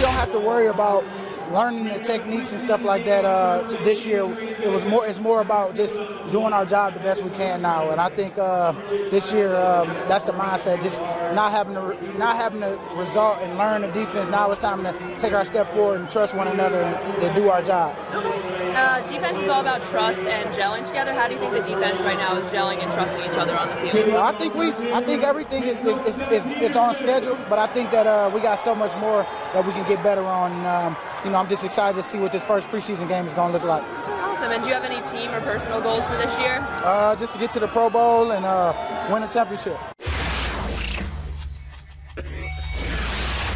don't have to worry about learning the techniques and stuff like that. This year, it's more about just doing our job the best we can now. And I think this year, that's the mindset. Just not having to result and learn the defense. Now it's time to take our step forward and trust one another and to do our job. Defense is all about trust and gelling together. How do you think the defense right now is gelling and trusting each other on the field? I think everything is on schedule, but I think that we got so much more that we can get better on. I'm just excited to see what this first preseason game is going to look like. Awesome. And do you have any team or personal goals for this year? Just to get to the Pro Bowl and win a championship.